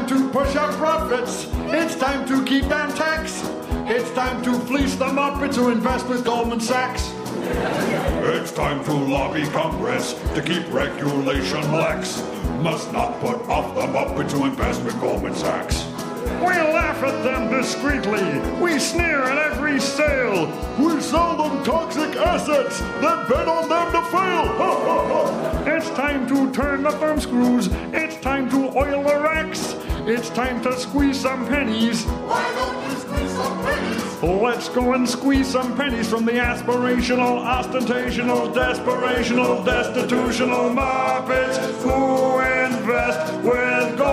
time to push up profits. It's time to keep down tax. It's time to fleece the Muppets who invest with Goldman Sachs. It's time to lobby Congress to keep regulation lax. Must not put off the Muppets who invest with Goldman Sachs. We laugh at them discreetly. We sneer at every sale. We sell them toxic assets, then bet on them to fail. It's time to turn the thumb screws. It's time to oil the racks. It's time to squeeze some pennies. Why don't you squeeze some pennies? Let's go and squeeze some pennies from the aspirational, ostentational, desperational, destitutional Muppets who invest with